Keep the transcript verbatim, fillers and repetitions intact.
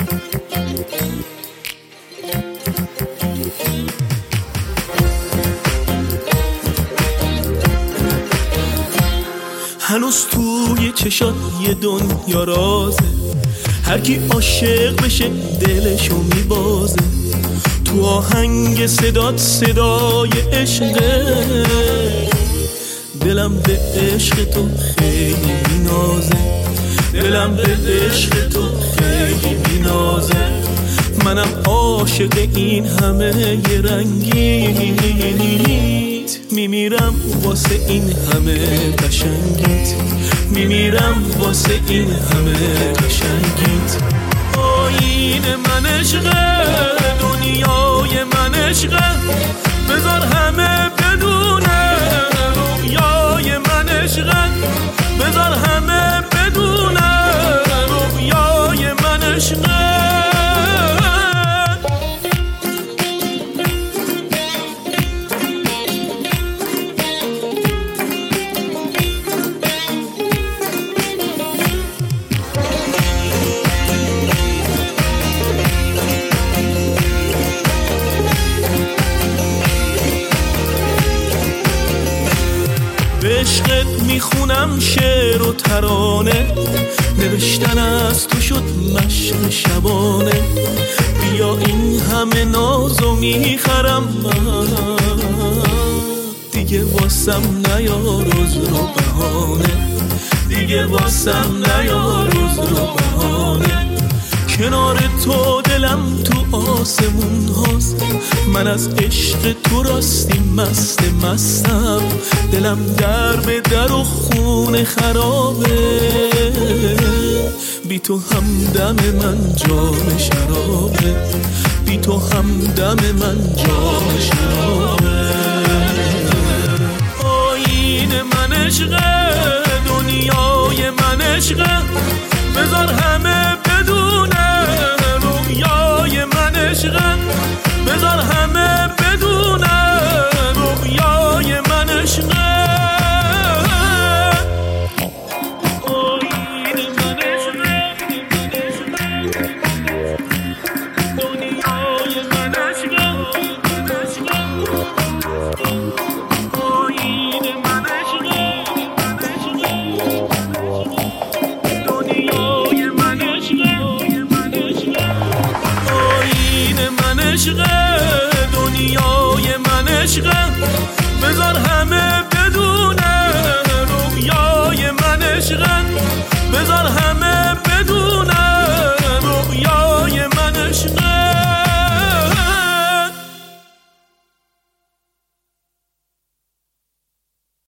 هنوز توی چشات یه دنیا رازه، هر کی عاشق بشه دلشو میبازه. تو آهنگ صدات صدای عشقه، دلم به عشق تو خیلی مینازه، دلم به عشق تو خیلی مینازه. منم عاشق این همه ی رنگیت، میمیرم واسه این همه قشنگیت، میمیرم واسه این همه قشنگیت. آیین من عشقه، دنیای من عشقه، بذار همه بدونه. رویای من عشقه، بذار همه بدونه. رویای من عشقه. به عشقت میخونم شعر و ترانه، نوشتن از تو شد مشق شبانه. بیا این همه نازو میخرم من، دیگه واسم نیار عذر و بهانه، دیگه واسم نیار عذر و بهانه. کنار تو دلم تو آسمون هاست، من از عشق تو راستی مست مستم. دلم در به در و خون خرابه، بی تو همدم من جام شرابه، بی تو همدم من جام شرابه. آیین من عشقه، دنیای من عشقه، بذار همه بدونه. رویای من عشقه، بذار همه بدونه. رویای من عشقه. عشقه، دنیای من عشقه، بذار